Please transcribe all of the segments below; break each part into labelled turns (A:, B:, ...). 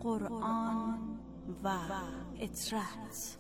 A: قرآن و اطرت.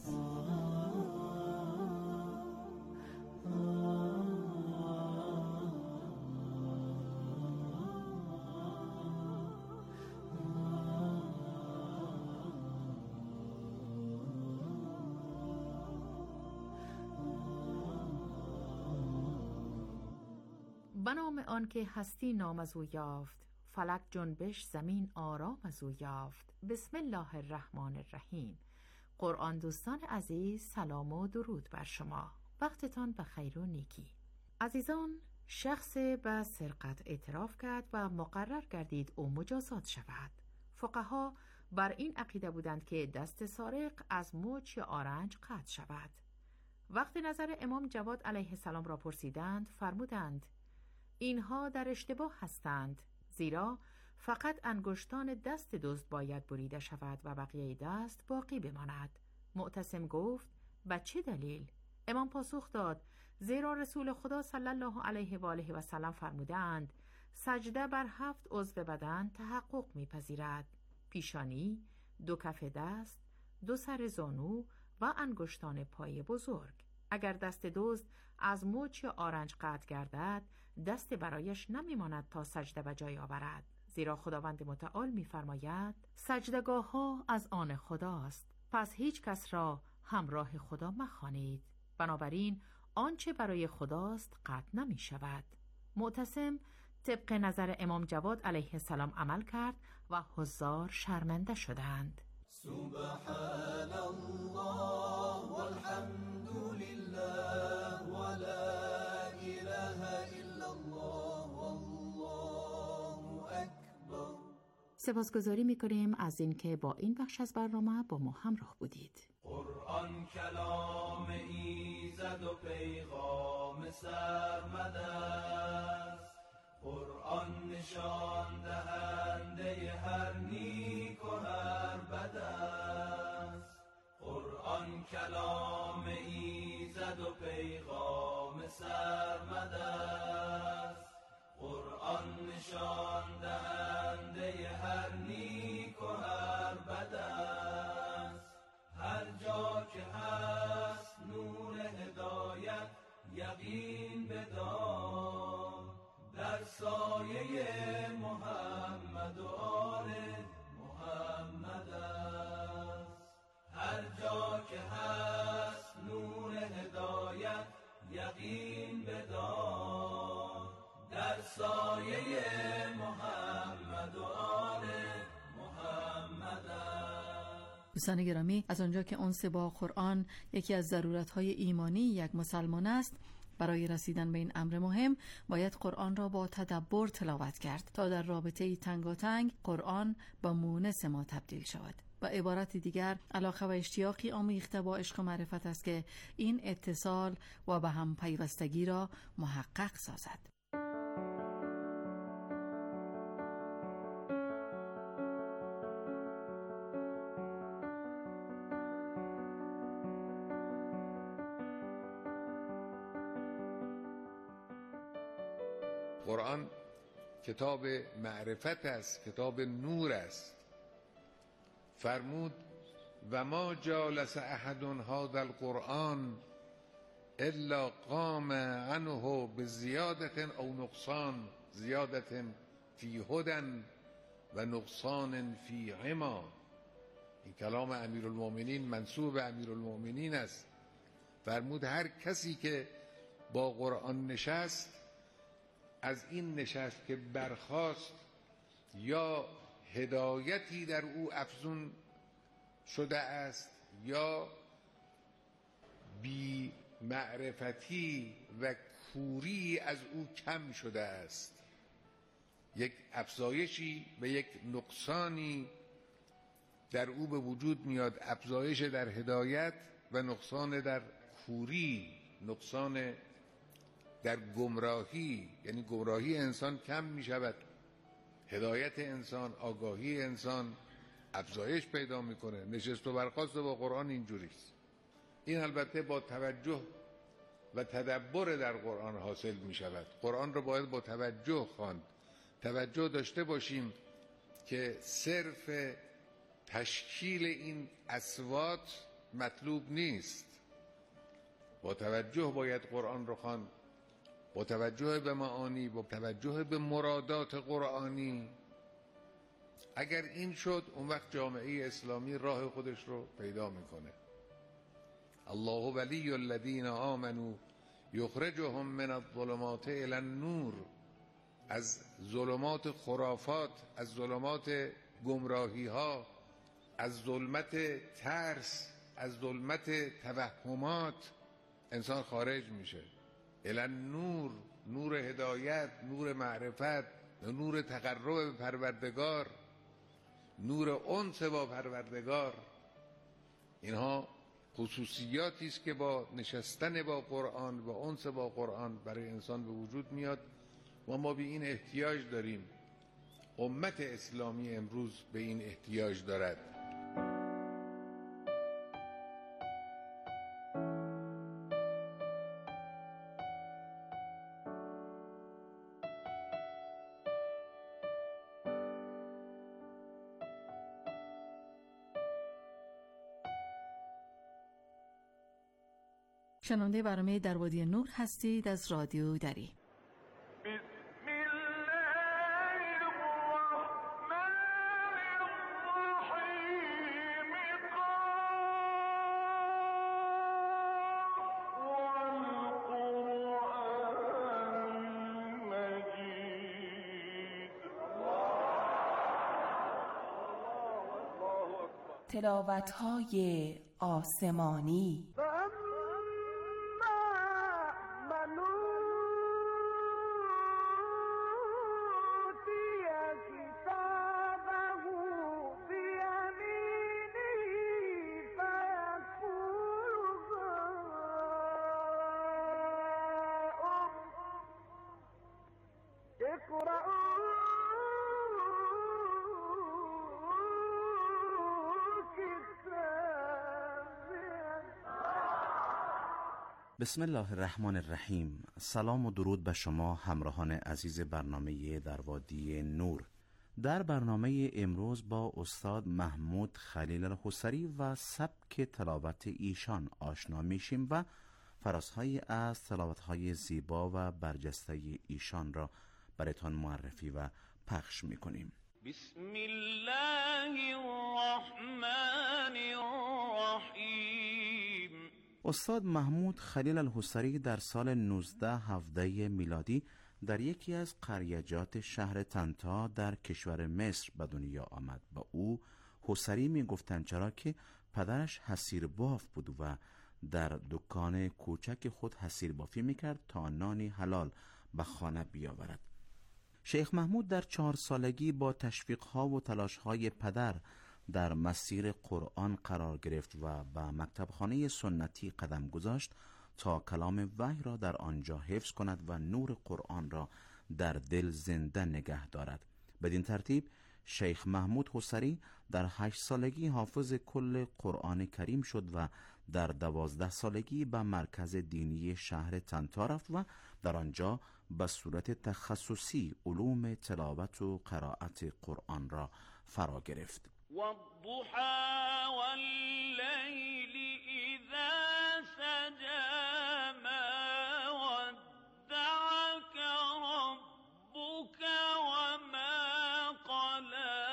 B: به نام آن که هستی نام از او یافت، فلک جنبش زمین آرام از او یافت. بسم الله الرحمن الرحیم. قرآن دوستان عزیز، سلام و درود بر شما. وقتتان بخیر و نیکی. عزیزان، شخص به سرقت اعتراف کرد و مقرر گردید او مجازات شود. فقها بر این عقیده بودند که دست سارق از مچ یا آرنج قطع شود. وقتی نظر امام جواد علیه السلام را پرسیدند، فرمودند اینها در اشتباه هستند، زیرا فقط انگشتان دست دزد باید بریده شود و بقیه دست باقی بماند. معتصم گفت به چه دلیل؟ امام پاسخ داد زیرا رسول خدا صلی الله علیه و آله و سلم فرمودند سجده بر 7 عضو بدن تحقق می‌پذیرد: پیشانی، 2 کف دست، 2 سر زانو و انگشتان پای بزرگ. اگر دست دزد از مچ یا آرنج قطع گردد، دست برایش نمیماند تا سجده به جای آورد، زیرا خداوند متعال می‌فرماید سجدگاه ها از آن خداست، پس هیچ کس را همراه خدا مخوانید. بنابراین آنچه برای خداست قطع نمی شود. معتصم طبق نظر امام جواد علیه السلام عمل کرد و حضار شرمنده شدند.
C: سبحان الله والحمد لله ولا اله الا الله والله اکبر.
B: سپاسگزاری می‌کنیم از اینکه با این بخش از برنامه با ما همراه بودید.
C: قرآن کلام ایزد و پیغام سرمد است، قرآن نشان دهنده هر نیک و هر بد است. قرآن کلام ایزد و پیغام سرمد است، قرآن نشان دهنده هر نیک و هر بد است. هر جا که هست نور هدایت یقین بدار، در سایه محمد و آل محمد است. هر جا که هست نور هدایت یقین بدار، در سایه محمد و آل محمد است.
D: دوستان گرامی، از آنجا که انس با قرآن یکی از ضرورت‌های ایمانی یک مسلمان است، برای رسیدن به این امر مهم باید قرآن را با تدبر تلاوت کرد تا در رابطه تنگاتنگ قرآن با مونس ما تبدیل شود. و عبارت دیگر، علاقه و اشتیاقی آمیخته با عشق و معرفت است که این اتصال و به هم پیوستگی را محقق سازد.
E: قرآن کتاب معرفت است، کتاب نور است. فرمود و ما جالس احد هذا القرآن الا قام عنه بزیادة او نقصان، زیادة فی هدى و نقصان فی عما. این کلام امیرالمؤمنین منسوب به امیرالمؤمنین است. فرمود هر کسی که با قرآن نشست، از این نشست که برخاست یا هدایتی در او افزون شده است یا بی معرفتی و کوری از او کم شده است. یک افزایشی و یک نقصانی در او به وجود میاد، افزایش در هدایت و نقصان در کوری، نقصان در گمراهی، یعنی گمراهی انسان کم می شود، هدایت انسان، آگاهی انسان افزایش پیدا میکنه. نشست و برخاست با قرآن اینجوریست. این البته با توجه و تدبر در قرآن حاصل می شود. قرآن رو باید با توجه خواند. توجه داشته باشیم که صرف تشکیل این اصوات مطلوب نیست. با توجه باید قرآن رو خواند، با توجه به معانی، با توجه به مرادات قرآنی. اگر این شد، اون وقت جامعه اسلامی راه خودش رو پیدا میکنه. الله ولی الذین آمنوا یخرجهم من الظلمات الی النور. از ظلمات خرافات، از ظلمات گمراهی ها، از ظلمت ترس، از ظلمت توهمات انسان خارج میشه الی النور، نور هدایت، نور معرفت، نور تقرب به پروردگار، نور انس با پروردگار. اینها خصوصیاتی است که با نشستن با قرآن و انس با قرآن برای انسان به وجود میاد و ما به این احتیاج داریم. امت اسلامی امروز به این احتیاج دارد.
D: شنونده برنامه در وادی نور هستید از رادیو دری.
A: تلاوت‌های آسمانی.
F: بسم الله الرحمن الرحیم. سلام و درود به شما همراهان عزیز برنامه در وادی نور. در برنامه امروز با استاد محمود خلیل الحصری و سبک تلاوت ایشان آشنا میشیم و فرازهایی از تلاوت‌های زیبا و برجسته ایشان را برایتان معرفی و پخش میکنیم.
G: بسم الله الرحمن الرحیم.
F: استاد محمود خلیل الحصری در سال 1917 میلادی در یکی از قریجات شهر طنطا در کشور مصر به دنیا آمد. با او حصری می گفتند چرا که پدرش حصیرباف بود و در دکان کوچک خود حصیربافی می کرد تا نانی حلال به خانه بیاورد. شیخ محمود در 4 سالگی با تشویق‌ها و تلاش‌های پدر در مسیر قرآن قرار گرفت و به مکتبخانه سنتی قدم گذاشت تا کلام وحی را در آنجا حفظ کند و نور قرآن را در دل زنده نگه دارد. بدین ترتیب شیخ محمود حصری در 8 سالگی حافظ کل قرآن کریم شد و در 12 سالگی به مرکز دینی شهر طنطا رفت و در آنجا به صورت تخصصی علوم تلاوت و قرائت قرآن را فرا گرفت.
G: والضحى والليل إذا سجى ما ودعك ربك وما قلى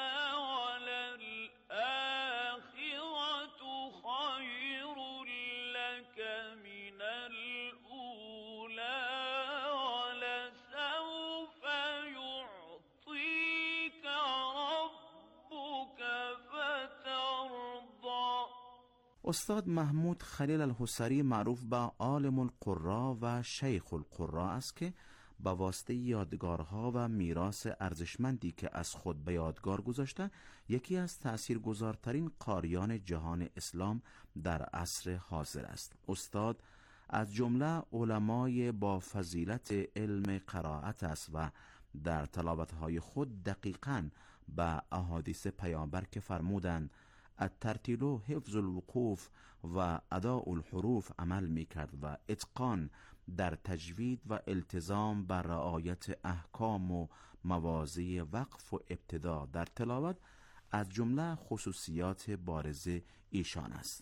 G: وللآخرة خير لك من الأولى ولسوف يعطيك ربك فترضى.
F: استاد محمود خلیل الحصری معروف به عالم القراء و شیخ القراء است که با واسطه یادگارها و میراث ارزشمندی که از خود به یادگار گذاشته یکی از تأثیرگذارترین قاریان جهان اسلام در عصر حاضر است. استاد از جمله علمای با فضیلت علم قرائت است و در تلاوت‌های خود دقیقاً به احادیث پیامبر که فرمودند الترتیل حفظ الوقوف و اداء الحروف عمل می کرد و اتقان در تجوید و التزام بر رعایت احکام و مواضع وقف و ابتدا در تلاوت از جمله خصوصیات بارز ایشان است.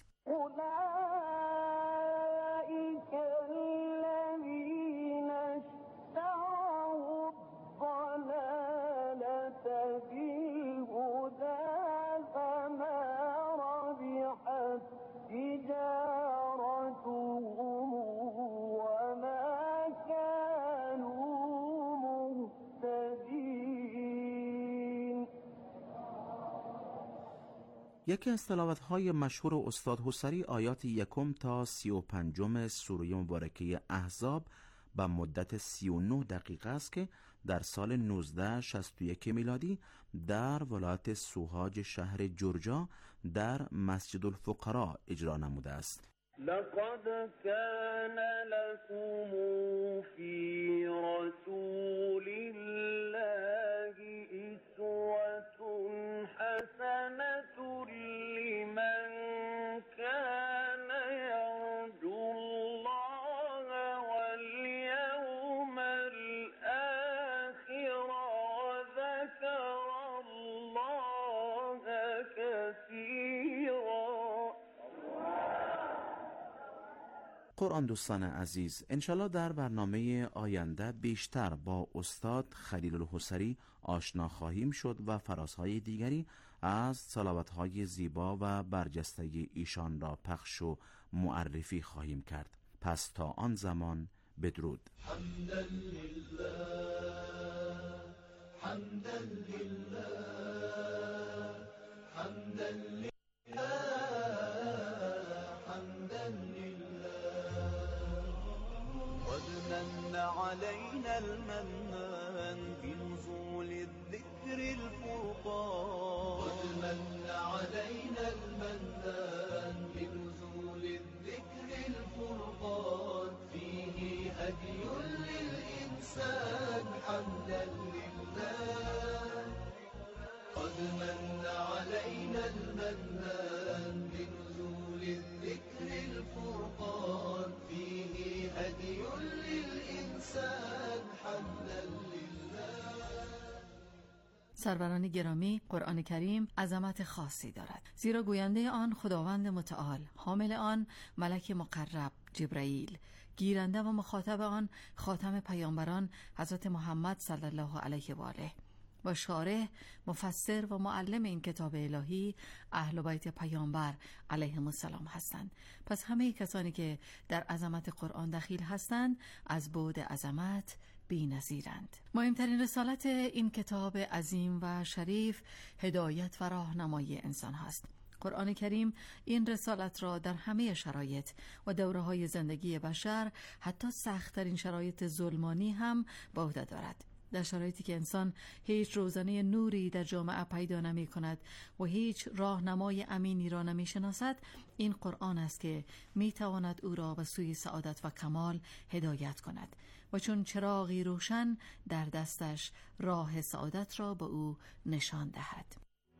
F: یکی از تلاوت‌های مشهور استاد حصری آیات 1 تا 35 سوره مبارکه احزاب به مدت 39 دقیقه است که در سال 1961 میلادی در ولایت سوهاج شهر جورجیا در مسجد الفقراء اجرا نموده است.
G: لقد كان لكم في رسول الله أسوة حسنة لمن كان يرجو الله واليوم الآخر وذكر الله كثيرا.
F: قرآن دوستان عزیز، انشالله در برنامه آینده بیشتر با استاد خلیل الحصری آشنا خواهیم شد و فرازهای دیگری از تلاوت‌های زیبا و برجسته ایشان را پخش و معرفی خواهیم کرد. پس تا آن زمان بدرود.
C: حمدا لله حمدا لله حمدا لله حمدا لله قد من علينا المنان بنزول الذكر الفرقان قد من علينا المنان بنزول الذكر الفرقان فيه هدي للإنسان حمدا لله قد من علينا المنان بنزول الذكر الفرقان فيه هدي للإنسان حمدا لله.
D: سروران گرامی، قرآن کریم عظمت خاصی دارد، زیرا گوینده آن خداوند متعال، حامل آن ملک مقرب جبرائیل، گیرنده و مخاطب آن خاتم پیامبران حضرت محمد صلی الله علیه و آله و شارح، مفسر و معلم این کتاب الهی اهل بیت پیامبر علیهم السلام هستند. پس همه کسانی که در عظمت قرآن دخیل هستند از بعد عظمت بی‌نظیرند. مهمترین رسالت این کتاب عظیم و شریف هدایت و راهنمایی انسان هست. قرآن کریم این رسالت را در همه شرایط و دوره‌های زندگی بشر، حتی سخت‌ترین شرایط ظلمانی هم به عهده دارد. در شرایطی که انسان هیچ روزنه نوری در جامعه پیدا نمی کند و هیچ راهنمای امینی را نمی شناسد، این قرآن است که می تواند او را به سوی سعادت و کمال هدایت کند و چون چراغی روشن در دستش راه سعادت را به او نشان دهد.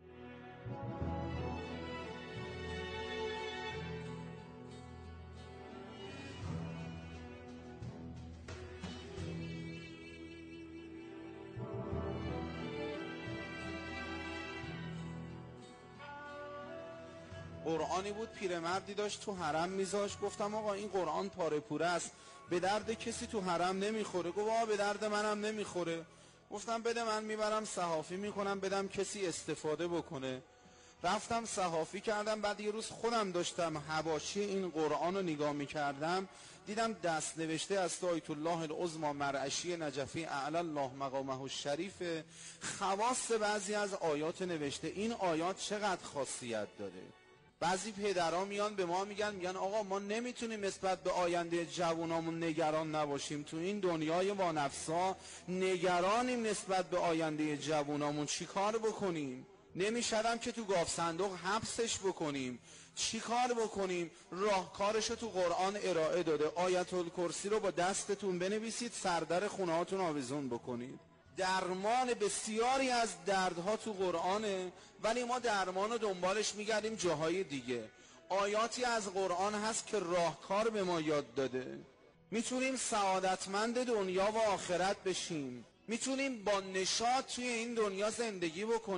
H: قرآنی بود پیرمردی داشت تو حرم میذاشت. گفتم آقا این قرآن پاره پوره است، به درد کسی تو حرم نمیخوره. گفت آقا به درد منم نمیخوره. گفتم بده من میبرم صحافی میکنم بدم کسی استفاده بکنه. رفتم صحافی کردم. بعد یه روز خودم داشتم حواشی این قرآن رو نگاه میکردم، دیدم دست نوشته از آیت الله العظمی مرعشی نجفی اعلی الله مقامه الشریف، خواص بعضی از آیات نوشته. این آیات چقدر خاصیت داره. بعضی پدرها میان به ما میگن آقا ما نمیتونیم نسبت به آینده جوانامون نگران نباشیم، تو این دنیای وانفسا نگرانیم نسبت به آینده جوانامون، چی کار بکنیم؟ نمیشدم که تو گاف صندوق حبسش بکنیم، چی کار بکنیم؟ راهکارشو تو قرآن ارائه داده. آیت الکرسی رو با دستتون بنویسید، سردر خونه هاتون آویزون بکنید. درمان بسیاری از دردها تو قرآنه، ولی ما درمان رو دنبالش میگردیم جاهای دیگه. آیاتی از قرآن هست که راهکار به ما یاد داده. میتونیم سعادتمند دنیا و آخرت بشیم، میتونیم با نشاط توی این دنیا زندگی بکنیم.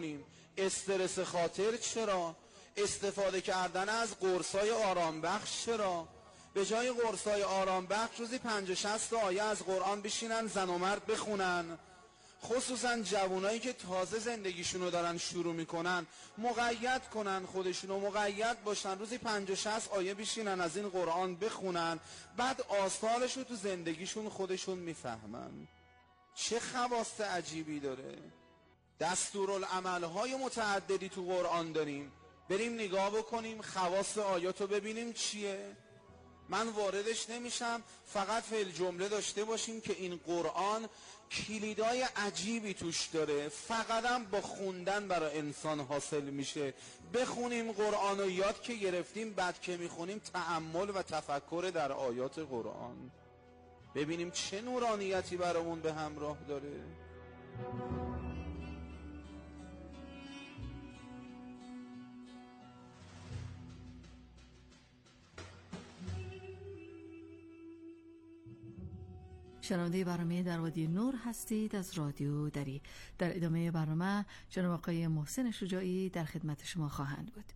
H: استرس خاطر چرا؟ استفاده کردن از قرصای آرام بخش چرا؟ به جای قرصای آرام بخش روزی 50-60 آیه از قرآن بشینن زن و مرد بخونن، خصوصا جوانایی که تازه زندگیشونو دارن شروع میکنن، مقید کنن خودشونو، مقید باشن، روزی 50-60 آیه بشینن از این قرآن بخونن، بعد آثارشو تو زندگیشون خودشون میفهمن. چه خواص عجیبی داره. دستورالعمل‌های متعددی تو قرآن داریم، بریم نگاه بکنیم خواص آیاتو ببینیم چیه. من واردش نمیشم، فقط فی الجمله داشته باشیم که این قرآن کلیدای عجیبی توش داره، فقط هم با خوندن برای انسان حاصل میشه. بخونیم قرآن و یاد که گرفتیم، بعد که میخونیم تأمل و تفکر در آیات قرآن، ببینیم چه نورانیتی برامون به همراه داره.
D: شنونده برنامه در وادی نور هستید از رادیو دری. در ادامه برنامه جناب آقای محسن شجاعی در خدمت شما خواهند بود.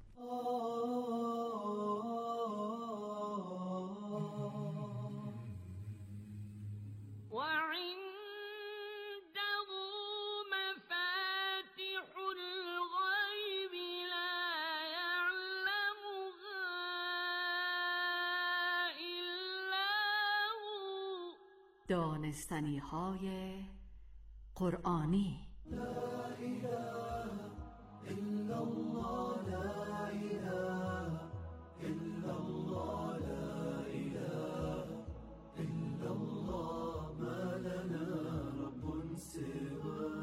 D: دانستنی های قرآنی. لا اله الا الله، لا اله الا الله، لا اله الا الله، ما لنا رب سواه.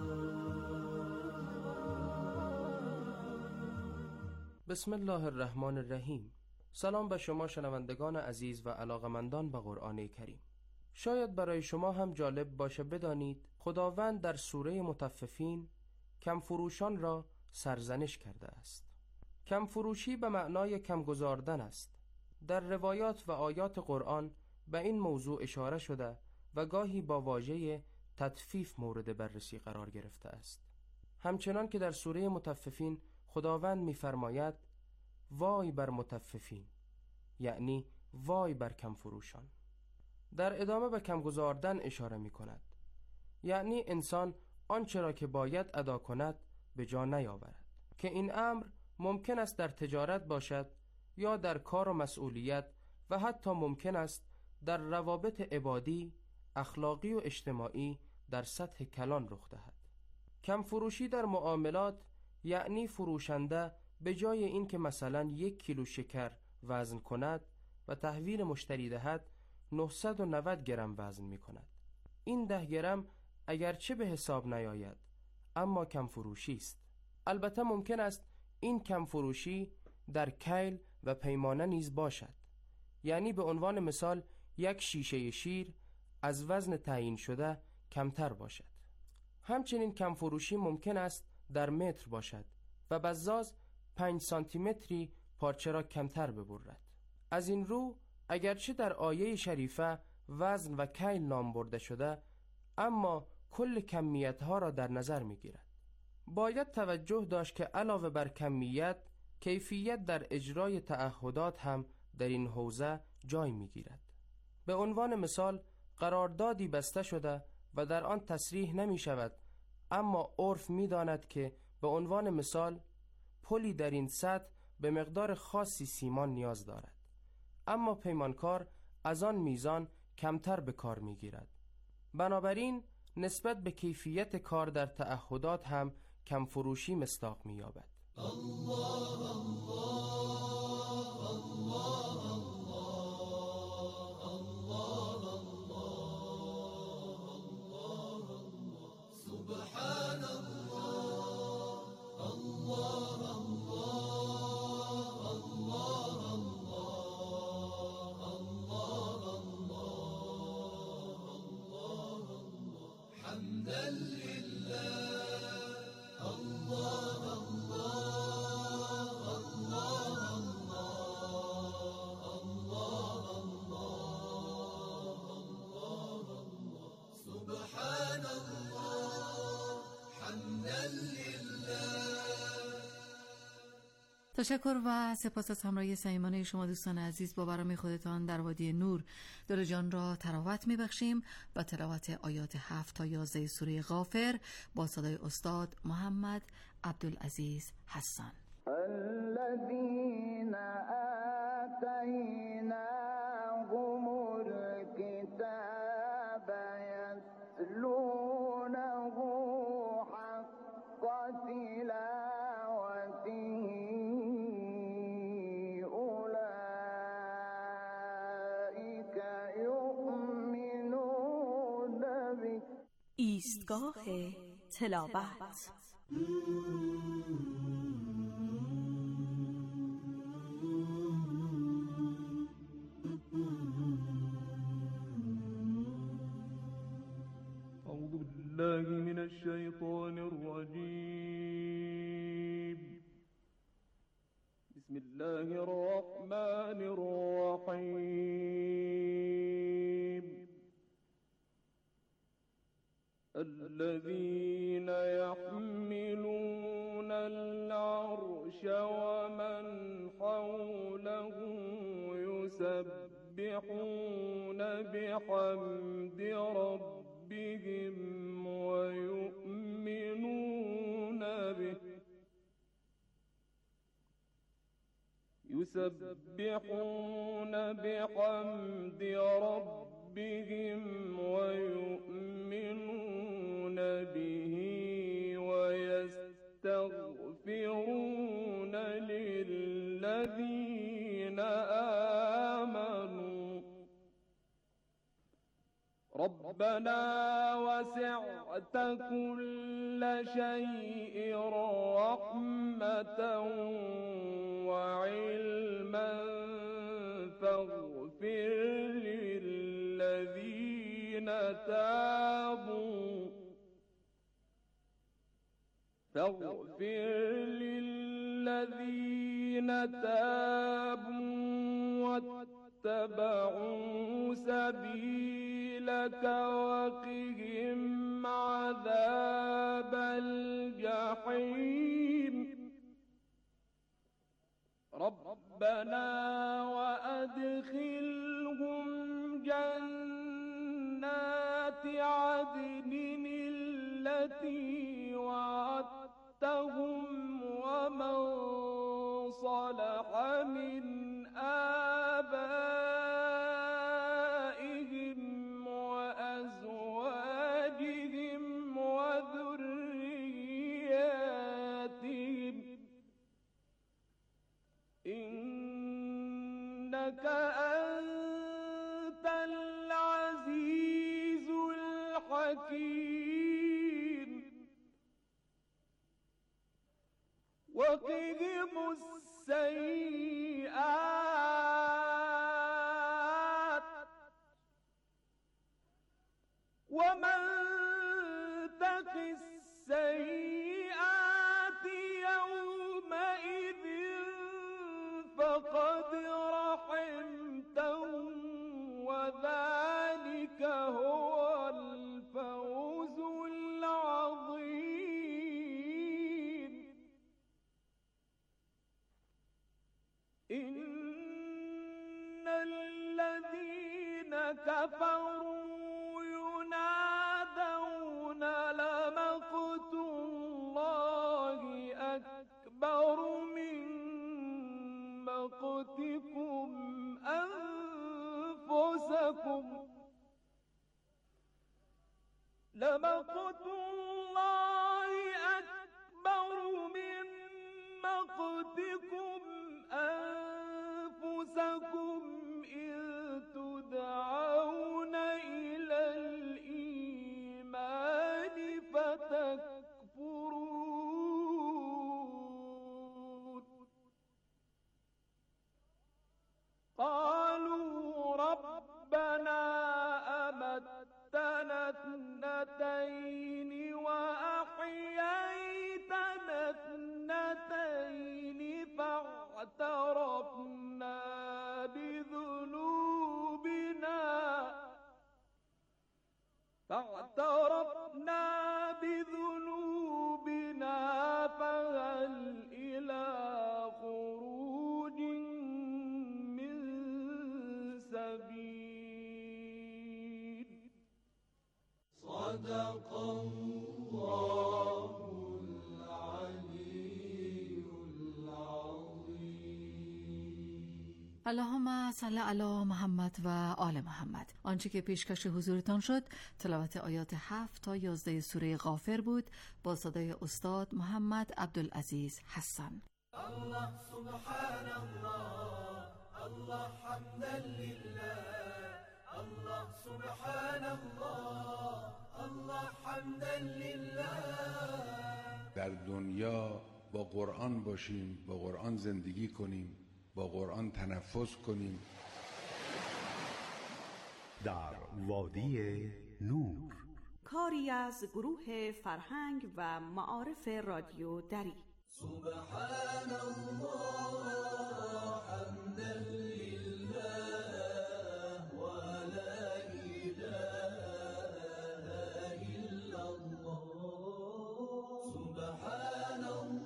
I: بسم الله الرحمن الرحیم. سلام به شما شنوندگان عزیز و علاقمندان به قرآن کریم. شاید برای شما هم جالب باشه بدانید خداوند در سوره مطففین کم فروشان را سرزنش کرده است. کم فروشی به معنای کم گذاردن است. در روایات و آیات قرآن به این موضوع اشاره شده و گاهی با واژه تطفیف مورد بررسی قرار گرفته است. همچنان که در سوره مطففین خداوند می‌فرماید وای بر مطففین، یعنی وای بر کم فروشان. در ادامه به کم گذاردن اشاره می کند، یعنی انسان آنچه را که باید ادا کند به جا نیاورد، که این امر ممکن است در تجارت باشد یا در کار و مسئولیت و حتی ممکن است در روابط عبادی، اخلاقی و اجتماعی در سطح کلان رخ دهد. کم فروشی در معاملات یعنی فروشنده به جای این که مثلا 1 کیلو شکر وزن کند و تحویل مشتری دهد 990 گرم وزن می کند. این 10 گرم اگرچه به حساب نیاید اما کم فروشی است. البته ممکن است این کم فروشی در کیل و پیمانه نیز باشد، یعنی به عنوان مثال 1 شیشه شیر از وزن تعیین شده کمتر باشد. همچنین کم فروشی ممکن است در متر باشد و بزاز 5 سانتی متری پارچه را کمتر ببرد. از این رو اگرچه در آیه شریفه وزن و کیل نام برده شده، اما کل کمیت ها را در نظر می گیرد. باید توجه داشت که علاوه بر کمیت، کیفیت در اجرای تعهدات هم در این حوزه جای می گیرد. به عنوان مثال قراردادی بسته شده و در آن تصریح نمی شود، اما عرف می داند که به عنوان مثال پلی در این سطح به مقدار خاصی سیمان نیاز دارد، اما پیمانکار از آن میزان کمتر به کار می گیرد. بنابراین نسبت به کیفیت کار در تعهدات هم کم فروشی مصداق می یابد. الله الله الله الله الله سبحان الله الله
D: تشکر و سپاس از همراهی صمیمانه شما دوستان عزیز. با برنامه خودتان در وادی نور دل جان را تراوت می‌بخشیم با تلاوت آیات 7 تا 11 سوره غافر با صدای استاد محمد عبدالعزیز حسان.
G: الذين آتيناهم الكتاب يتلونه حق تلاوته أولئك يؤمنون به.
A: ایستگاه تلاوت.
J: أعوذ بالله من الشيطان الرجيم. بسم الله الرحمن الرحيم. الذين يحملون العرش ومن حوله يسبحون بحمد ربهم ويؤمنون به يسبحون بحمد ربهم ويؤمنون به ويستغفرون للذين آمنوا ربنا وسعت كل شيء رحمة وعلما فاغفر للذين تابوا واتبعوا سبيلك وقهم عذاب الجحيم ربنا وأدخلهم جنات عدن التي وعدتهم ومن صلح من آبائهم وأزواجهم وذرياتهم إنك أنت العزيز الحكيم وقهم السيئات ومن تق السيئات يومئذ فقد رحمته وذلك هو الفوز العظيم إن الذين كفروا ينادون لمقت الله أكبر من مقتكم أنفسكم لمقت الله أكبر من مقتكم أنفسكم إذ تدعون إلى الإيمان فتكفرون قالوا ربنا أمتنا اثنتين وأحييتنا اثنتين فاعترفنا
D: اللهم صل علی محمد و آل محمد. آنچه که پیشکش حضورتان شد تلاوت آیات 7 تا 11 سوره غافر بود با صدای استاد محمد عبدالعزیز حسن.
C: الله سبحان الله، الله حمدا لله، الله سبحان الله، الله حمدا لله.
E: در دنیا با قرآن باشیم، با قرآن زندگی کنیم، با قرآن تنفس کنیم.
K: در وادی نور،
A: کاری از گروه فرهنگ و معارف رادیو دری.
C: سبحان الله حمدا لله و لا اله الا الله. سبحان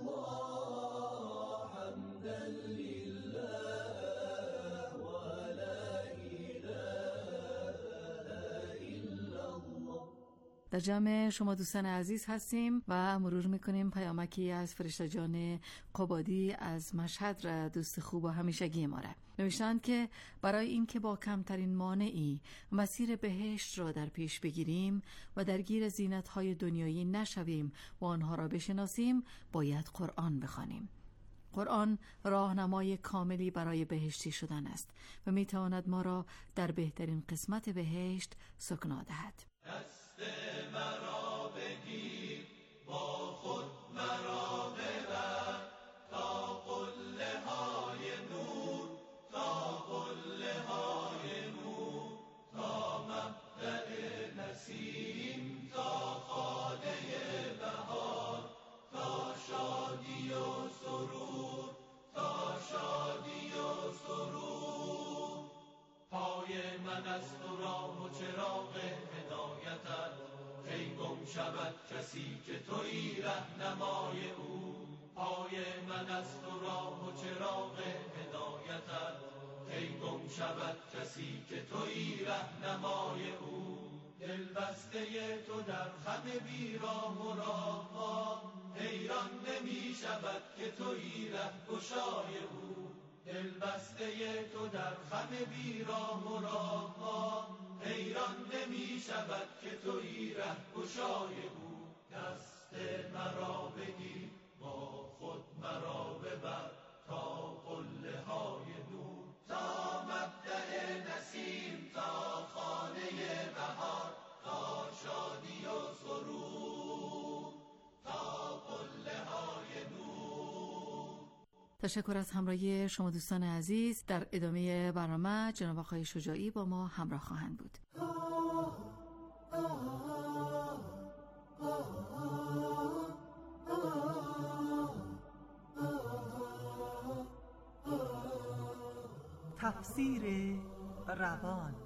C: الله حمدا لله و لا اله الا الله.
D: در جمع شما دوستان عزیز هستیم و مرور میکنیم پیامکی از فرشته جان قبادی از مشهد را دوست خوب و همیشگی ما را. نوشتند که برای اینکه با کمترین مانعی مسیر بهشت را در پیش بگیریم و درگیر زینت‌های دنیایی نشویم و آنها را بشناسیم باید قرآن بخوانیم. قرآن راهنمای کاملی برای بهشتی شدن است و میتواند ما را در بهترین قسمت بهشت سکنا دهد.
C: دست مرا بگیر، با خود مرا ببر، تا قله های نور، تا قله های نور، تا مبدأ نسیم، تا خانه بهار، تا شادی و سرور، تا شادی و سرور. پای من از تو راه و چراغ هدایتت، کی گم شود کسی که تویی رهنمای او. پای من از تو راه و چراغ هدایتت، کی گم شود کسی که تویی رهنمای او. دل بسته تو در خم بیراه و راهها، حیران نمی شود که تویی رهگشای او. دل بسته تو در خم بیراه و راهها، حیران نمی شود که تویی رهگشای او. دست مرا بگیر، با خود مرا ببر، تا قله های نور، تا مبدأ نسیم، تا خانه بهار، تا شادی و سرور، تا قله های نور.
D: تشکر از همراهی شما دوستان عزیز. در ادامه برنامه جناب آقای شجاعی با ما همراه خواهند بود.
A: تفسیر روان.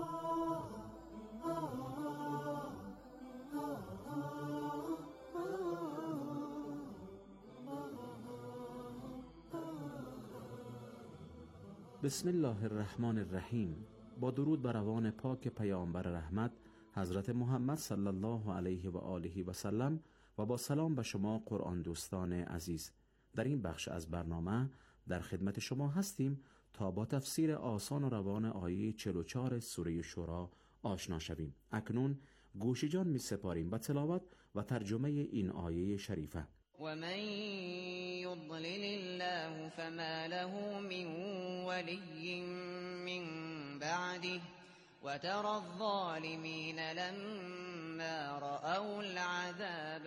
F: بسم الله الرحمن الرحیم. با درود بر روان پاک پیامبر رحمت حضرت محمد صلی الله علیه و آله و سلم و با سلام به شما قرآن دوستان عزیز. در این بخش از برنامه در خدمت شما هستیم تا با تفسیر آسان و روان آیه 44 سوره شورا آشنا شویم. اکنون گوش جان می سپاریم به تلاوت و ترجمه این آیه شریفه.
L: ومن يضلل الله فما له من ولي من بعده وترى الظالمين لما رأوا العذاب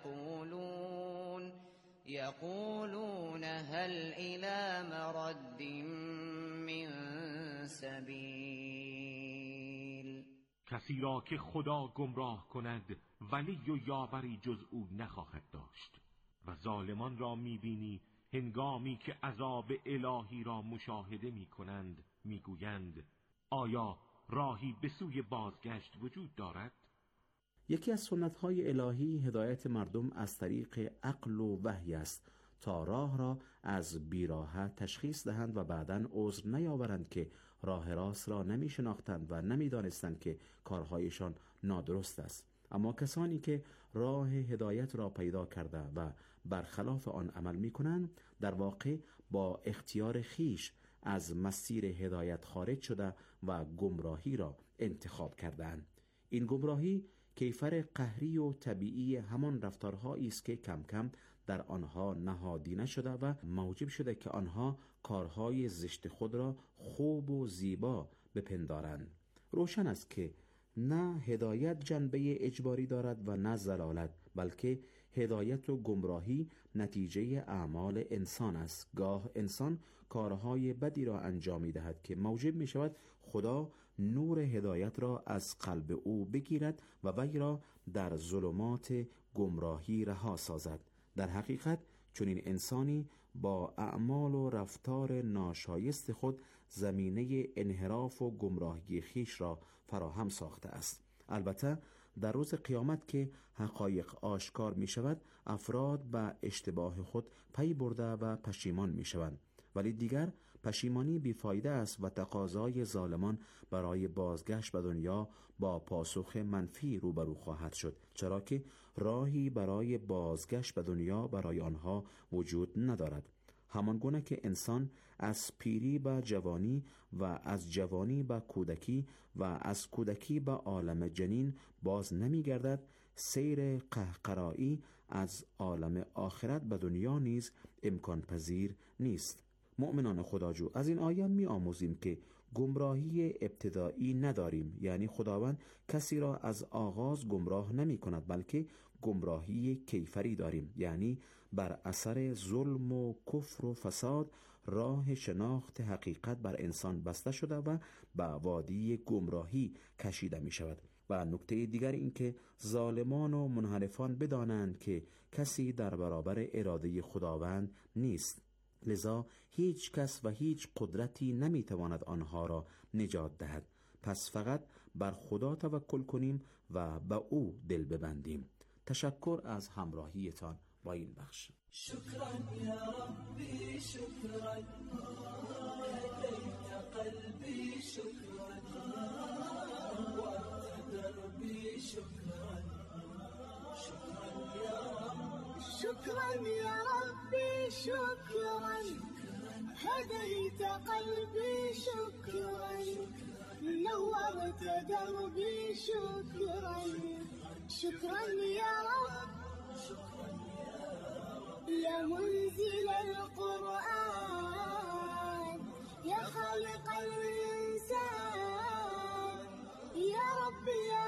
L: يقولون هل إلى مرد من سبيل.
M: کسی را که خدا گمراه کند ولی و یاوری جز او نخواهد داشت و ظالمان را میبینی هنگامی که عذاب الهی را مشاهده میکنند میگویند آیا راهی به سوی بازگشت وجود دارد؟
F: یکی از سنت‌های الهی هدایت مردم از طریق عقل و وحی است تا راه را از بیراهه تشخیص دهند و بعداً عذر نیاورند که راه راست را نمی شناختند و نمی دانستند که کارهایشان نادرست است. اما کسانی که راه هدایت را پیدا کرده و برخلاف آن عمل می کنند در واقع با اختیار خیش از مسیر هدایت خارج شده و گمراهی را انتخاب کردند. این گمراهی کیفر قهری و طبیعی همان رفتارهایی است که کم کم در آنها نهادینه شده و موجب شده که آنها کارهای زشت خود را خوب و زیبا بپندارند. روشن است که نه هدایت جنبه اجباری دارد و نه ضلالت، بلکه هدایت و گمراهی نتیجه اعمال انسان است. گاه انسان کارهای بدی را انجام می دهد که موجب می شود خدا نور هدایت را از قلب او بگیرد و وی را در ظلمات گمراهی رها سازد. در حقیقت چنین انسانی با اعمال و رفتار ناشایست خود زمینه انحراف و گمراهی خیش را فراهم ساخته است. البته در روز قیامت که حقایق آشکار می شود، افراد به اشتباه خود پی برده و پشیمان می شوند، ولی دیگر پشیمانی بیفایده است و تقاضای ظالمان برای بازگشت به دنیا با پاسخ منفی روبرو خواهد شد، چرا که راهی برای بازگشت به دنیا برای آنها وجود ندارد. همان گونه که انسان از پیری به جوانی و از جوانی به کودکی و از کودکی به عالم جنین باز نمی گردد، سیر قهقرایی از عالم آخرت به دنیا نیز امکان پذیر نیست. مؤمنان خداجو، از این آیه می آموزیم که گمراهی ابتدایی نداریم، یعنی خداوند کسی را از آغاز گمراه نمی کند، بلکه گمراهی کیفری داریم، یعنی بر اثر ظلم و کفر و فساد راه شناخت حقیقت بر انسان بسته شده و به وادی گمراهی کشیده می شود. و نکته دیگر این که ظالمان و منحرفان بدانند که کسی در برابر اراده خداوند نیست، لذا هیچ کس و هیچ قدرتی نمیتواند آنها را نجات دهد. پس فقط بر خدا توکل کنیم و به او دل ببندیم. تشکر از همراهیتان با این بخش.
C: شکرا یا ربی، شکرا هدیت قلبی، شکرا وقت دربی، شکرا شکرا یا رب، شکرا یا ربی، شکرا هدیت قلبی، شکرا نورت دربی، شکرا شكرا يا رب، يا منزل القرآن، يا خالق الإنسان، يا رب يا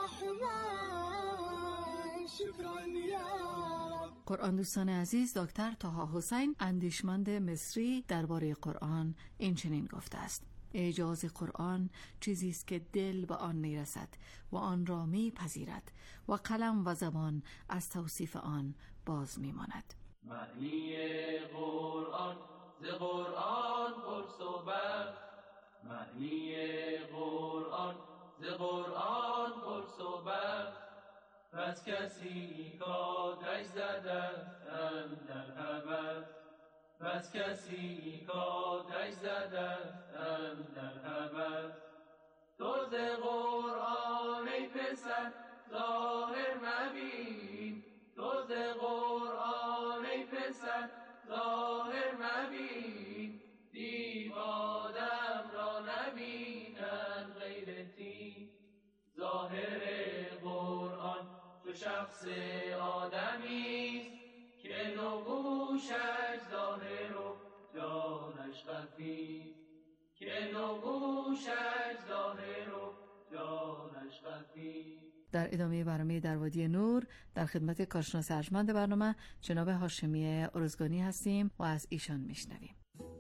C: رحمن، شكرا يا رب.
D: قرآن دوستان عزیز، دکتر طه حسین اندیشمند مصری درباره قرآن این چنین گفته است: اعجاز قرآن چیزی است که دل به آن میرسد و آن را میپذیرد و قلم و زبان از توصیف آن باز میماند.
C: معنی قرآن ز قرآن پرس و بر، معنی قرآن ز قرآن پرس و بر، پس کسی کاتش زده اندر هوس، پس کسی کاتش زده اندر هوس. تو ز قرآن ای پسر ظاهر مبین، تو ز قرآن ای پسر ظاهر مبین، دیو آدم را نبینند غیرتی. ظاهر قرآن چو شخص آدمیست که نقوشش ظاهر و جانش خفی، که نقوشش ظاهر و جانش خفی.
D: در ادامه برنامه در وادی نور در خدمت کارشناس ارجمند برنامه جناب هاشمی ارزگانی هستیم و از ایشان میشنویم.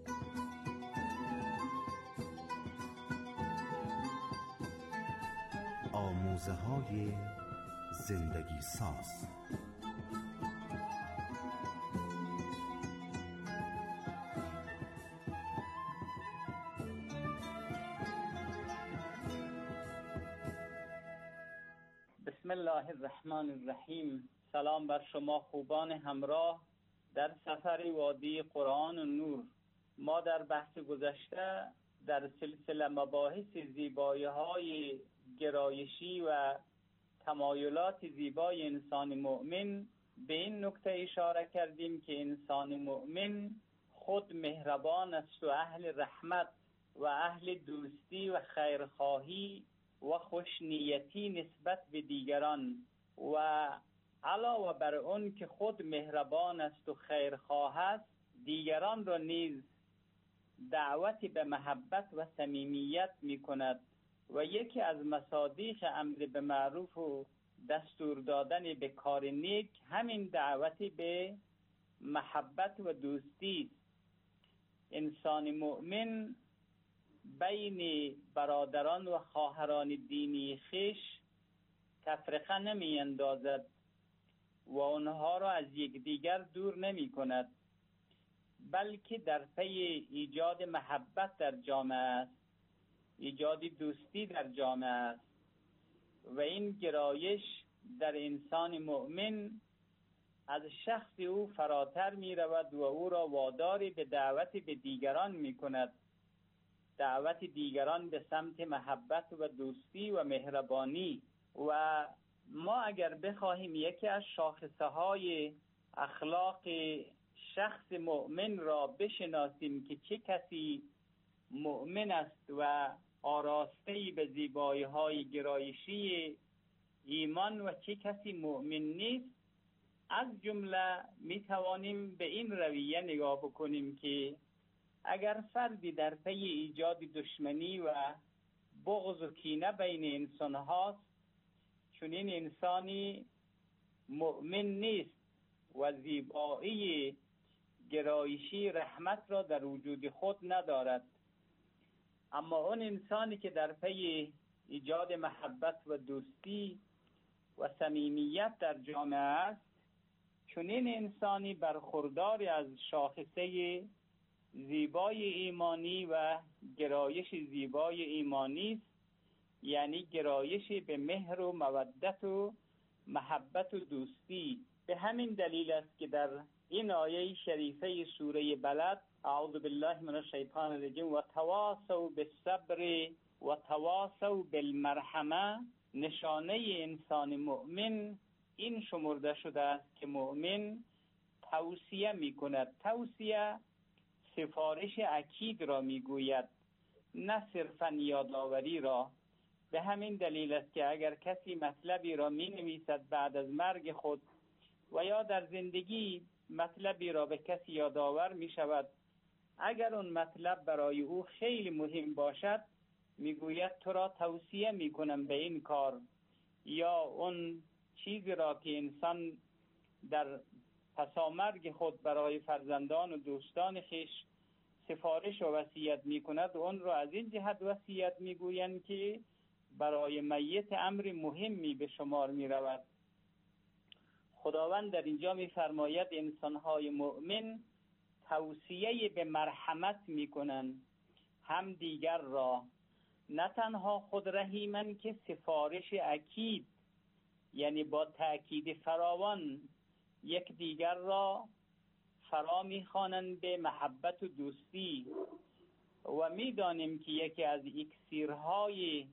K: آموزه‌های زندگی ساز.
N: بسم الله الرحمن الرحیم. سلام بر شما خوبان همراه در سفر وادی قرآن و نور. ما در بحث گذشته در سلسله مباحث زیبایی‌های گرایشی و تمایلات زیبای انسان مؤمن به این نکته اشاره کردیم که انسان مؤمن خود مهربان است و اهل رحمت و اهل دوستی و خیرخواهی و خوشنیتی نسبت به دیگران و علاوه بر اون که خود مهربان است و خیرخواه است، دیگران را نیز دعوت به محبت و صمیمیت می کند و یکی از مصادیق امر به معروف و دستور دادن به کار نیک همین دعوت به محبت و دوستی است. انسان مؤمن بین برادران و خواهران دینی خویش تفرقه نمی اندازد و آنها را از یکدیگر دور نمی کند، بلکه در پی ایجاد محبت در جامعه است، ایجاد دوستی در جامعه است و این گرایش در انسان مؤمن از شخص او فراتر می رود و او را وادار به دعوت به دیگران می کند، دعوت دیگران به سمت محبت و دوستی و مهربانی. و ما اگر بخواهیم یکی از شاخصه های اخلاق شخص مؤمن را بشناسیم که چه کسی مؤمن است و آراسته به زیبایی های گرایشی ایمان و چه کسی مؤمن نیست، از جمله می توانیم به این رویه نگاه بکنیم که اگر فردی در پی ایجاد دشمنی و بغض و کینه بین انسان هاست، چون این انسانی مؤمن نیست و زیبایی گرایشی رحمت را در وجود خود ندارد. اما اون انسانی که در پی ایجاد محبت و دوستی و صمیمیت در جامعه است، چون این انسانی برخوردار از شاخصه زیبای ایمانی و گرایش زیبای ایمانی است، یعنی گرایش به مهر و مودت و محبت و دوستی. به همین دلیل است که در این آیه شریفه سوره بلد، اعوذ بالله من الشیطان الرجیم، و تواصوا بالصبر و تواصوا بالمرحمه، نشانه انسان مؤمن این شمرده شده است که مؤمن توصیه می کند. توصیه سفارش اکید را می گوید، نه صرفاً یادآوری را. به همین دلیل است که اگر کسی مطلبی را می نویسد بعد از مرگ خود و یا در زندگی مطلبی را به کسی یادآور می شود، اگر اون مطلب برای او خیلی مهم باشد، می گوید تو را توصیه می کنم به این کار. یا اون چیزی را که انسان در پسامرگ خود برای فرزندان و دوستان خویش سفارش و وصیت می کند، اون را از این جهت وصیت می گویند که برای میت امر مهمی به شمار می رود. خداوند در اینجا می فرماید انسانهای مؤمن توصیه به مرحمت می کنند هم دیگر را، نه تنها خود رحیمن که سفارش اکید، یعنی با تأکید فراوان یک دیگر را فرا می‌خوانند به محبت و دوستی. و می‌دانیم که یکی از اکسیرهای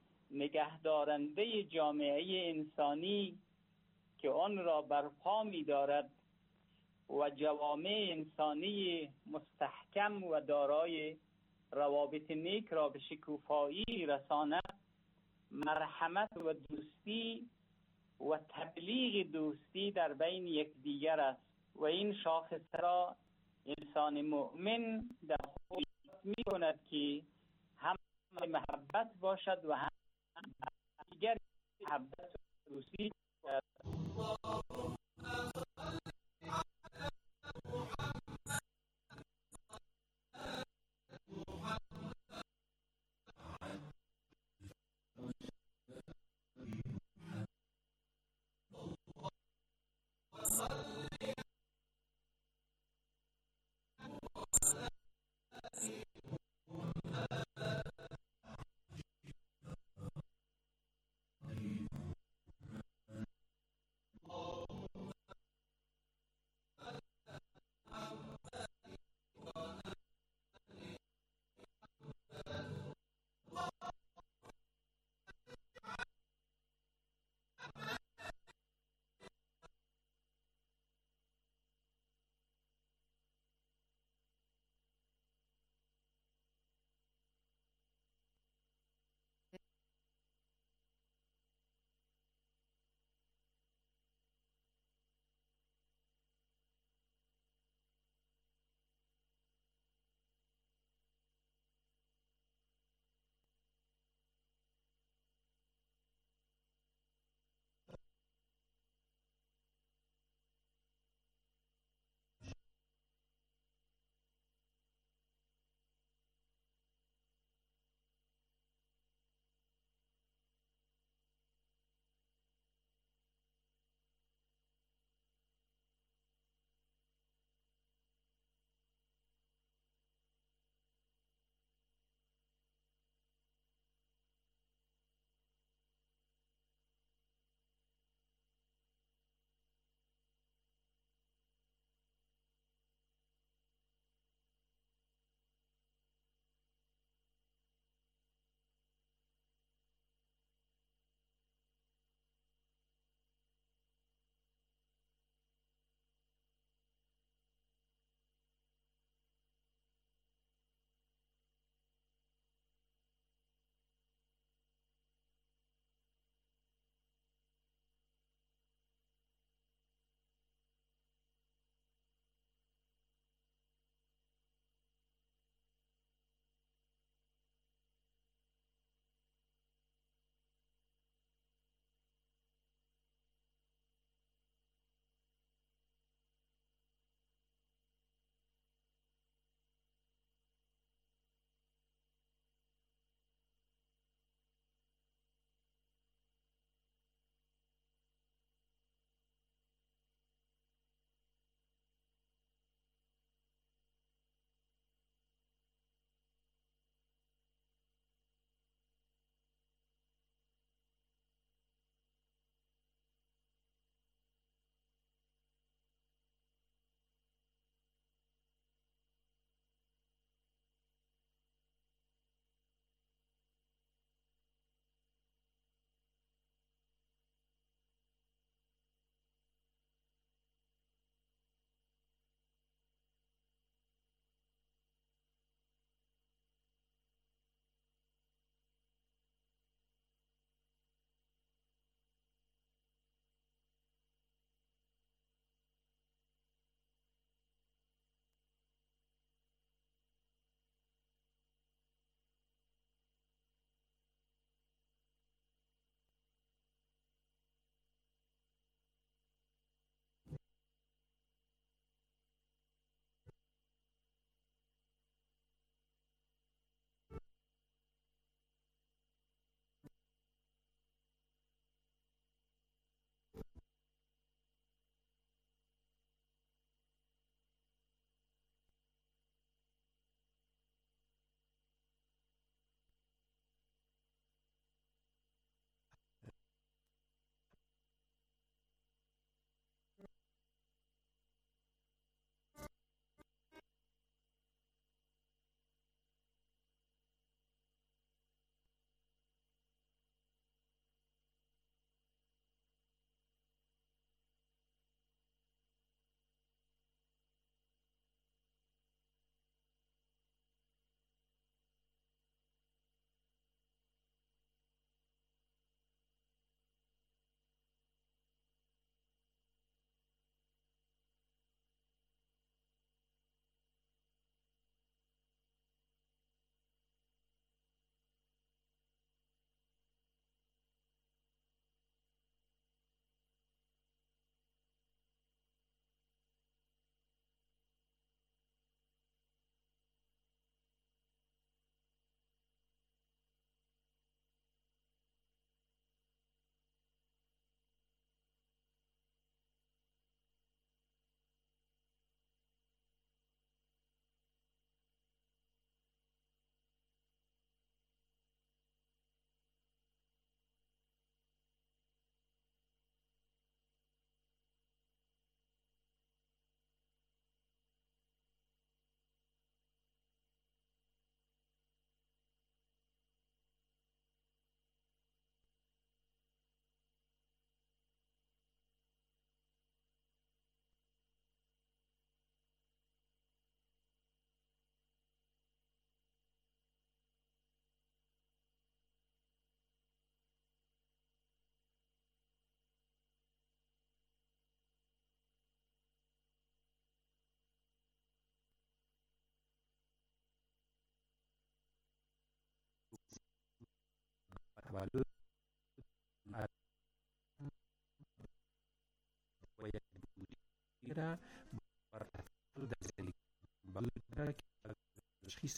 N: نگهدارنده جامعه انسانی که آن را برپا می‌دارد و جوامع انسانی مستحکم و دارای روابط نیک را به شکوفایی رساند، مرحمت و دوستی و تبلیغ دوستی در بین یکدیگر است و این شاخصه را انسان مؤمن در خود می کند که هم محبت باشد و هم دیگر محبت و دوستی باشد.
O: تولد باید بودی را بر اطفال در زندگی باید را که تشخیص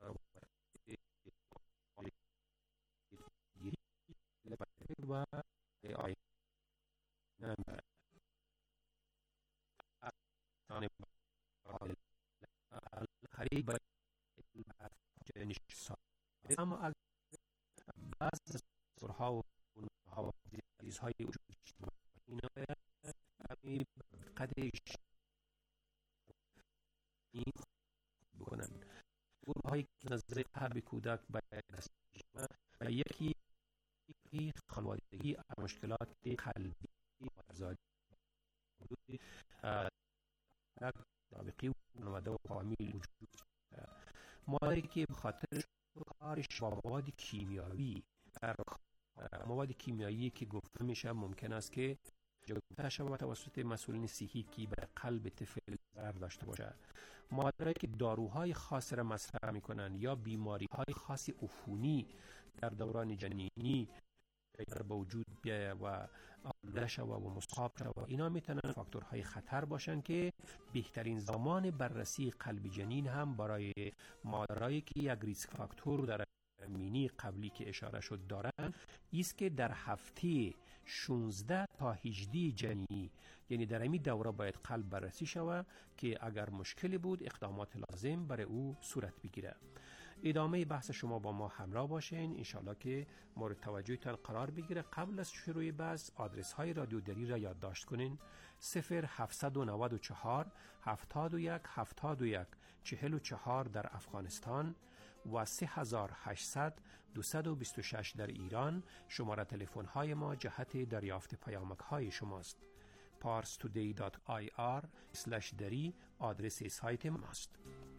O: و خریب اما اگر بعض از سرها و حوادثهای وجود اینا باید قدش این بکنن گروه هایی که نظر قلب کودک باید است و یکی خانوادگی مشکلات قلبی و ارزادی دابقی و خانواده و فامیل وجود مادری که بخاطر کارش با مواد کیمیایی مواد کیمیایی که گفته میشه ممکن است که گفته شود توسط مسئولین صحی که بر قلب طفل ضرر داشته باشه مادرایی که داروهای خاص را مصرف میکنن یا بیماریهای خاصی عفونی در دوران جنینی به وجود بیاید و آلوده شود و مصاب شود اینا میتونن فاکتورهای خطر باشن که بهترین زمان بررسی قلب جنین هم برای مادرایی که یک ریسک فاکتور در مینی قبلی که اشاره شد دارن ایست که در هفته 16 تا 18 جنینی یعنی در این دوره باید قلب بررسی شود که اگر مشکلی بود اقدامات لازم برای او صورت بگیره. ادامه بحث شما با ما همراه باشین انشالله که مورد توجهتان قرار بگیره. قبل از شروع بحث آدرس های رادیو دری را یادداشت کنین 0794 71 71 44 در افغانستان و 3800 226 در ایران. شماره تلفن های ما جهت دریافت پیامک های شماست. parstoday.ir/dari آدرس سایت ماست.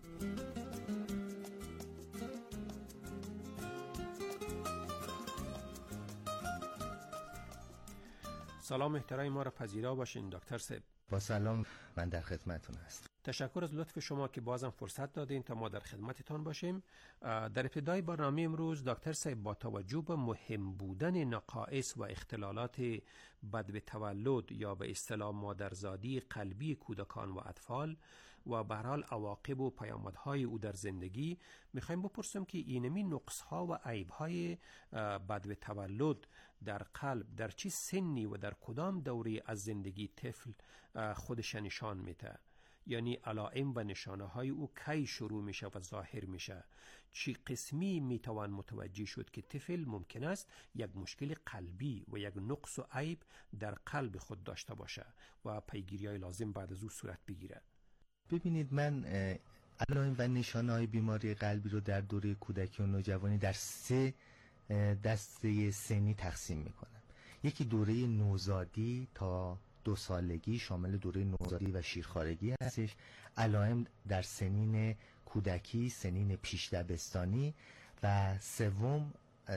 O: سلام احترام ما را پذیرا باشین دکتر صاحب.
P: با سلام، من در خدمتتون هستم.
O: تشکر از لطف شما که بازم فرصت دادین تا ما در خدمتتان باشیم. در ابتدای برنامه امروز دکتر صاحب با توجه به مهم بودن نقائص و اختلالات بد به تولد یا به اصطلاح مادرزادی قلبی کودکان و اطفال و به هر حال عواقب و پیامدهای او در زندگی میخوایم بپرسیم که اینمی نقصها و عیبهای بد به تولد در قلب در چه سنی و در کدام دوره از زندگی طفل خودش نشان میده؟ یعنی علائم و نشانه های او کی شروع میشه و ظاهر میشه؟ چی قسمی میتوان متوجه شد که طفل ممکن است یک مشکل قلبی و یک نقص و عیب در قلب خود داشته باشه و پیگیری های لازم بعد از او صورت بگیره؟
P: ببینید، من علائم و نشانه های بیماری قلبی رو در دوره کودکی و نوجوانی در 3 دسته سنی تقسیم میکنم. یکی دوره نوزادی تا 2 سالگی شامل دوره نوزادی و شیرخوارگی هستش. علائم در سنین کودکی، سنین پیش دبستانی و سوم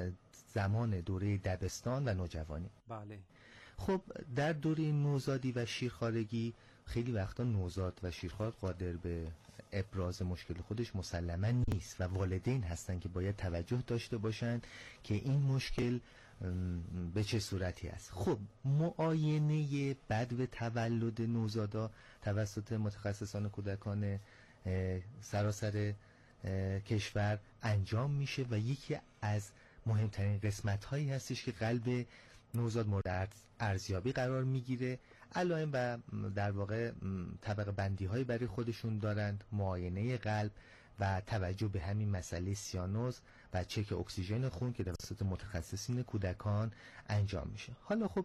P: زمان دوره دبستان و نوجوانی.
O: بله.
P: خب در دوره نوزادی و شیرخوارگی خیلی وقتا نوزاد و شیرخوار قادر به ابراز مشکل خودش مسلما نیست و والدین هستن که باید توجه داشته باشن که این مشکل به چه صورتی است. خب معاینه بد به تولد نوزادا توسط متخصصان کودکان سراسر کشور انجام میشه و یکی از مهمترین قسمت هایی هستش که قلب نوزاد مورد ارزیابی قرار میگیره. علائم و در واقع طبقه بندی هایی برای خودشون دارند، معاینه قلب و توجه به همین مسئله سیانوز و چک اکسیژن خون که توسط متخصصین کودکان انجام میشه. حالا خب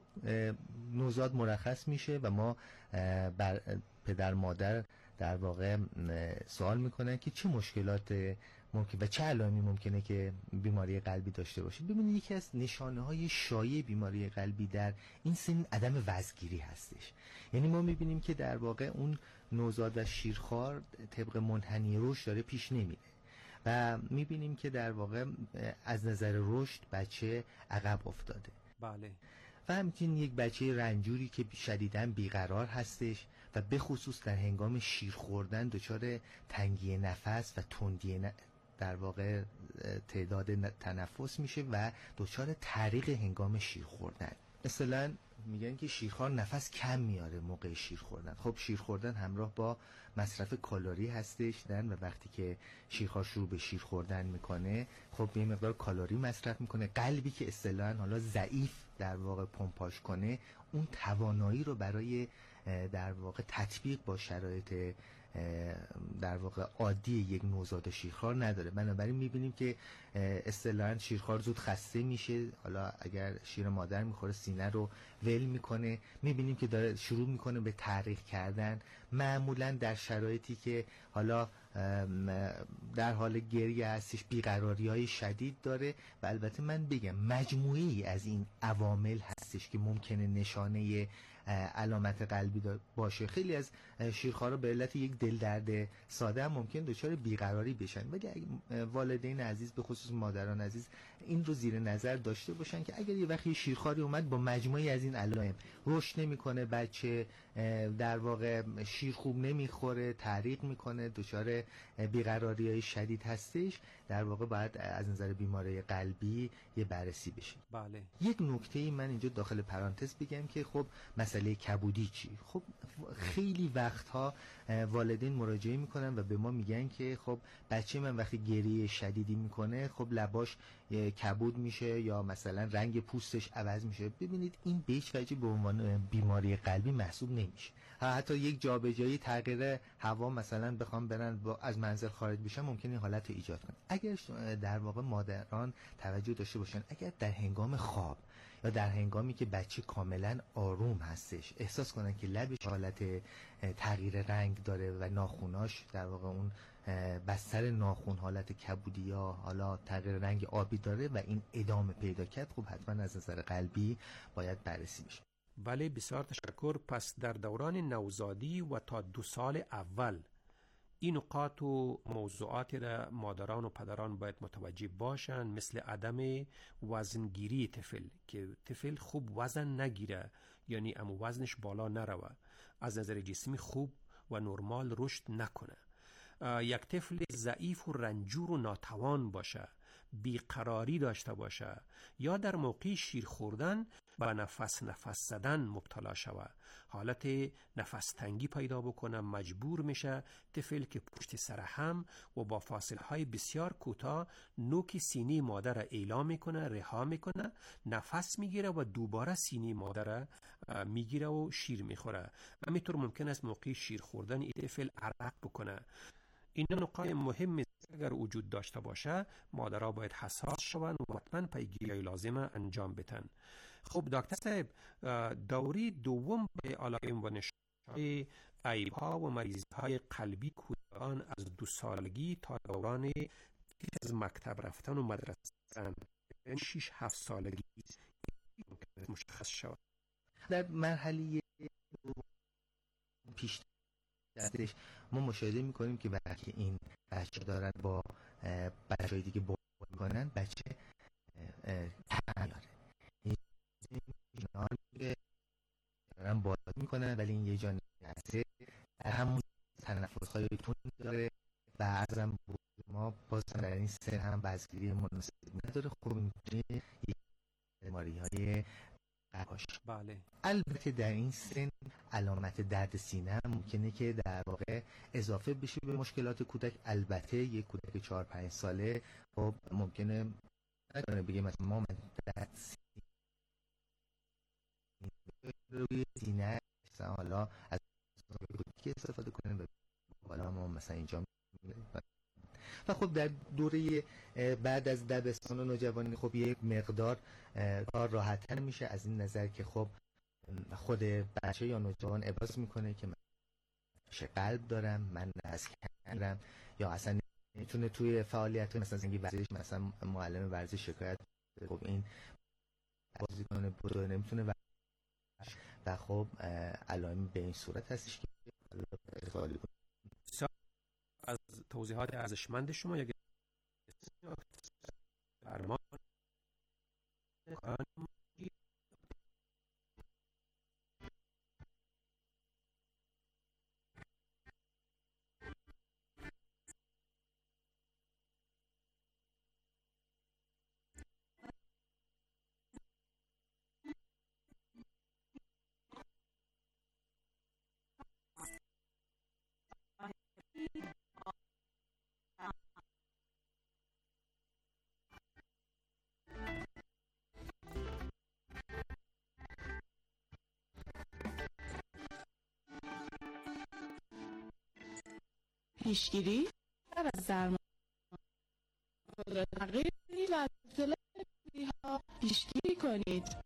P: نوزاد مرخص میشه و ما بر پدر مادر در واقع سوال میکنن که چه مشکلات ممکن و چه علائمی ممکنه که بیماری قلبی داشته باشه. ببینید، یکی از نشانه های شایع بیماری قلبی در این سن عدم وزنگیری هستش. یعنی ما میبینیم که در واقع اون نوزاد و شیرخوار طبق منحنی رشد داره پیش نمیره و میبینیم که در واقع از نظر رشد بچه عقب افتاده.
O: بله.
P: و همچنین یک بچه رنجوری که شدیداً بیقرار هستش و به خصوص در هنگام شیر خوردن دچار تنگی نفس و در واقع تعداد تنفس میشه و دچار تعریق هنگام شیر خوردن. اصطلاحاً میگن که شیرخوار نفس کم میاره موقع شیر خوردن. خب شیر خوردن همراه با مصرف کالری هستش و وقتی که شیرخوار شروع به شیر خوردن میکنه خب یه مقدار کالری مصرف میکنه. قلبی که اصطلاحاً حالا ضعیف در واقع پمپاژ کنه اون توانایی رو برای در واقع تطبیق با شرایط در واقع عادی یک نوزاد شیرخوار نداره. بنابراین میبینیم که اصطلاحاً شیرخوار زود خسته میشه. حالا اگر شیر مادر میخوره سینه رو ول میکنه، میبینیم که داره شروع میکنه به تعریق کردن، معمولاً در شرایطی که حالا در حال گریه هستش، بیقراری های شدید داره. و البته من بگم مجموعی از این عوامل هستش که ممکنه نشانه علامت قلبی باشه. خیلی از شیرخوارا به علت یک دل درد ساده هم ممکن دچار بیقراری بشن، ولی والدین عزیز به خصوص مادران عزیز این رو زیر نظر داشته باشن که اگر یه وقتی شیرخواری اومد با مجموعی از این علائم، رشد نمیکنه بچه، در واقع شیر خوب نمیخوره، تعریق میکنه، دچار بیقراری‌های شدید هستش، در واقع باید از نظر بیماری قلبی یه بررسی بشه.
O: بله.
P: یک نکته من اینجا داخل پرانتز بگم که خب مسئله کبودی چی؟ خب خیلی وقتها والدین مراجعه میکنن و به ما میگن که خب بچه من وقتی گریه شدیدی میکنه خب لباش کبود میشه یا مثلا رنگ پوستش عوض میشه. ببینید این به هیچ وجه به عنوان بیماری قلبی محسوب نمیشه. حتی یک جابجایی تغییر هوا مثلا بخوام برن از منزل خارج بشن ممکنه این حالت رو ایجاد کنه. اگر در واقع مادران توجه داشته باشن، اگر در هنگام خواب یا در هنگامی که بچه کاملا آروم هستش احساس کنن که لبش حالت تغییر رنگ داره و ناخوناش در واقع اون بستر ناخون حالت کبودی یا حالا تغییر رنگ آبی داره و این ادامه پیدا کرد، خب حتما از نظر قلبی باید بررسی بشه.
O: بله، بسیار تشکر. پس در دوران نوزادی و تا 2 سال اول این نقاط و موضوعاتی را مادران و پدران باید متوجه باشند، مثل عدم وزنگیری طفل، که طفل خوب وزن نگیره، یعنی امو وزنش بالا نروه، از نظر جسمی خوب و نرمال رشد نکنه. یک طفل ضعیف و رنجور و ناتوان باشه، بیقراری داشته باشه یا در موقع شیر خوردن و نفس زدن مبتلا شوه، حالت نفس تنگی پیدا بکنه، مجبور میشه طفل که پشت سر هم و با فاصله های بسیار کوتاه نوک سینه مادر را اعلام میکنه، رها میکنه، نفس میگیره و دوباره سینه مادر را میگیره و شیر میخوره. همینطور ممکن است موقع شیر خوردن این طفل عرق بکنه. این نقاط مهم اگر وجود داشته باشه مادرها باید حساس شوند و حتما پیگیری لازمه انجام بدن. خب دکتر صاحب، دوره دوم به علائم و نشانهای عیب‌ها و مریضی‌های قلبی کودکان از 2 سالگی تا دوران از مکتب رفتن و مدرسه رفتن 6-7 سالگی مشخص شود.
P: در مرحله پیش دستش ما مشاهده میکنیم که وقتی این بچه دارن با بچه‌های دیگه بازی میکنن، بچه میاره این دارن بازی میکنن ولی این یه جا نمیسته، در همون تنفس‌های تون داره و ازم ما باز در این سن هم وزگیری مناسب نداره. خب میتونه بیماری‌های
O: بله.
P: البته در این سن علامت درد سینه هم ممکنه که در واقع اضافه بشه به مشکلات کودک. البته یک کودک 4-5 ساله خب ممکنه نکنه بگه مثلا ما من درد سینه حالا از کودکی استفاده کنیم و حالا ما مثلا اینجا و خب در دوره بعد از دبستان و نوجوانی خب یک مقدار کار راحت‌تر میشه از این نظر که خب خود بچه یا نوجوان ابراز میکنه که من قلب دارم، من نفس کردم، یا اصلا میتونه توی فعالیت مثلا زنگی ورزش مثلا معلم ورزش شکایت خب این بازیکن بزرگ نمیتونه و خب علائم به این صورت هستش که
O: از توضیحات ارزشمند شما یک فرمان
Q: پیشگیری از درمان تغییر و ها پیشگیری کنید.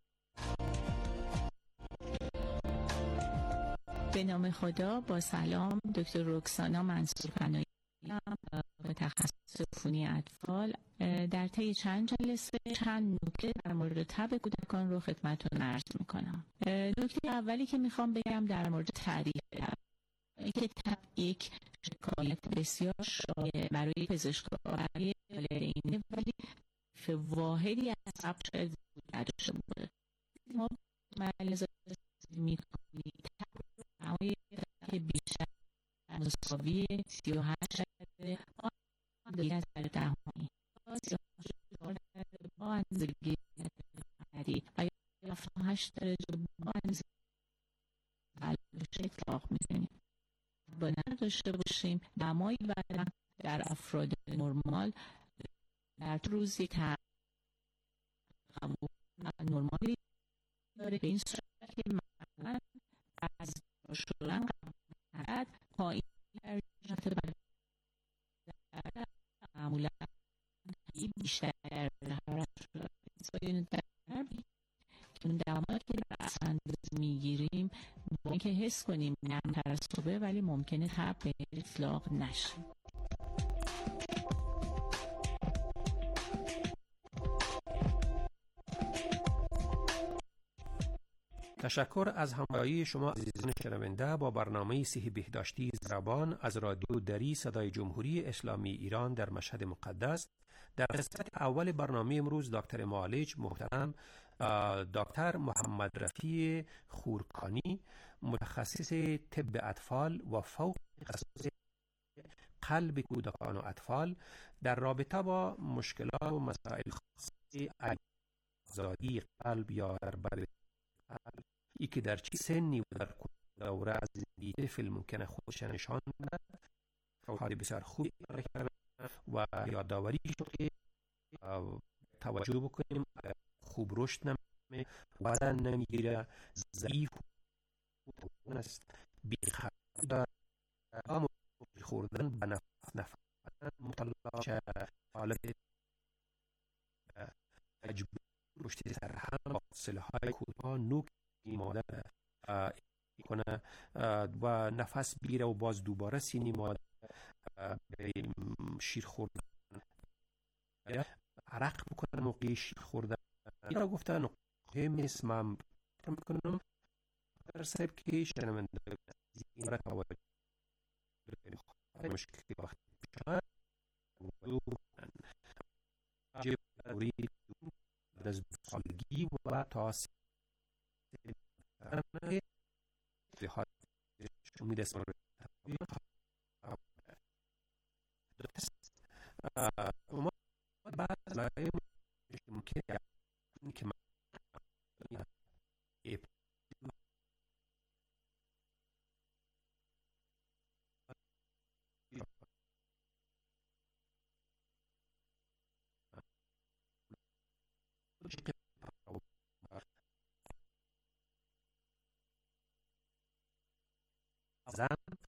R: به نام خدا، با سلام. دکتر رکسانا منصور پناهی به تخصص عفونی اطفال. در طی چند جلسه چند نکته در مورد تب کودکان رو خدمتتون عرض میکنم. نکته اولی که میخوام بگم در مورد تعریف تب. که تب یک شکایت بسیار شایع برای پزشکان برای والدین، ولی واحدی از تب شاید نداشته باشه. ما ملاحظه میکنیم تب نمای که بیشتر مساوی 38 آن دیگر از دهانی با اندازگی عدی و 78 درجه با اندازگی اطلاق میزنیم. با نداشته باشیم دمای بدن در افراد نرمال در روز یک نرمالی داره، به این صورت که مثلا از شدن قبل پایین درجات بدن معمولا بیشتر حرارت شده که اون دمایی که در اندازه میگیریم با اینکه حس کنیم نرم‌تر از صبح، ولی ممکنه تب به اطلاق نشه.
O: تشکر از همراهی شما عزیزان شنونده با برنامه صحی بهداشتی زبان از رادیو دری صدای جمهوری اسلامی ایران در مشهد مقدس. در قسمت اول برنامه امروز دکتر معالج محترم دکتر محمد رفیع خورکانی، متخصص طب اطفال و فوق تخصص قلب کودکان و اطفال، در رابطه با مشکلات و مسائل خاصی آزادی قلب یا در قلب ای که در چه سنی و در دوره از زندگی طفل ممکنه خودش نشان بده. حال بسیار خوبی و یادآوری شد که توجه بکنیم خوب رشد نمیکنه، وزن نمیگیره، ضعیف است، بیخبر داره، خوردن به نفس مطلع شه، حالت مجبور رشد سرحال با فاصله های کوتاه نوک مادر کنه و نفس بگیره و باز دوباره سینی مادر شیر خوردن، عرق بکنه موقع شیر خوردن. این را گفتن نقطه مثل من میکنم در سبب که شنونده این را توجه مشکلی وقتی بشن دوری از سالگی و تا امید است ما بعد لایه ممکن که من زن